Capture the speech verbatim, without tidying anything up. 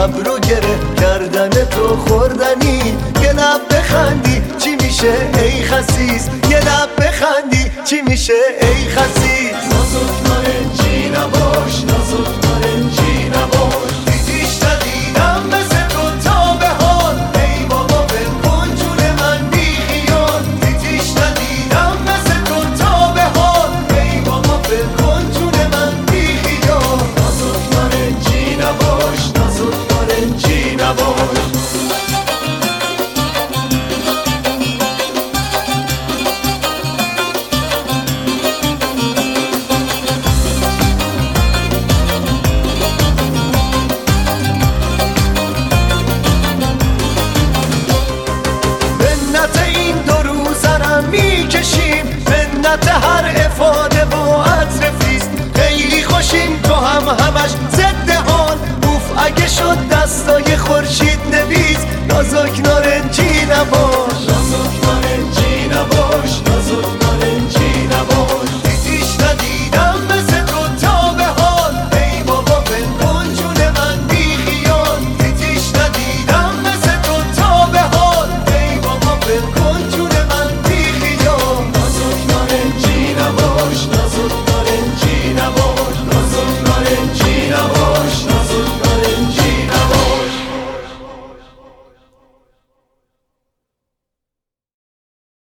ابرو گره کردن تو خوردنی. یه لب بخندی چی میشه ای خسیس، یه لب بخندی چی میشه ای خسیس. نازک نارنجی نباش، نازک نارنجی نباش، دیدیش ندیدم مثل تو تا به حال. ای بابا بکن جون من بی خیال، دیدیش ندیدم مثل تو تا به حال. ای بابا بکن جون من بی خیال. نازک نارنجی نباش، نازک نارنجی نباش. منت هر افاده و عطر فیست، خیلی خوشیم تو هم همش ضد حال. اوف اگه شد دستای خورشید نویس، نازک نارنجی نباش.